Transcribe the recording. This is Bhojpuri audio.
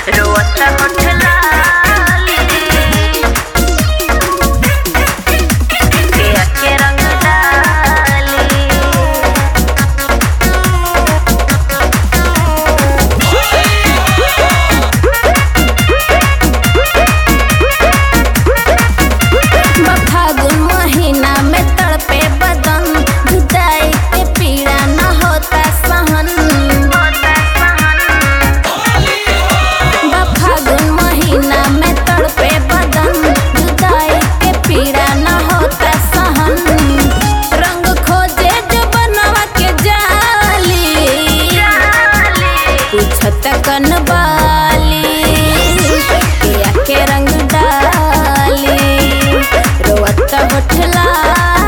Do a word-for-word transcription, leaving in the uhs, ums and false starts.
रोता होठला के के रंग डाली फागुन महीना में तड़पे बदन जुदाई के पीड़ा न होता सहन। फागुन महीना में तड़पे बदन जुदाई के पीड़ा न होता सहन। रंग खोजे जो बनवा के जाली पूछत कनवाली के के रंग डाली रोता होठला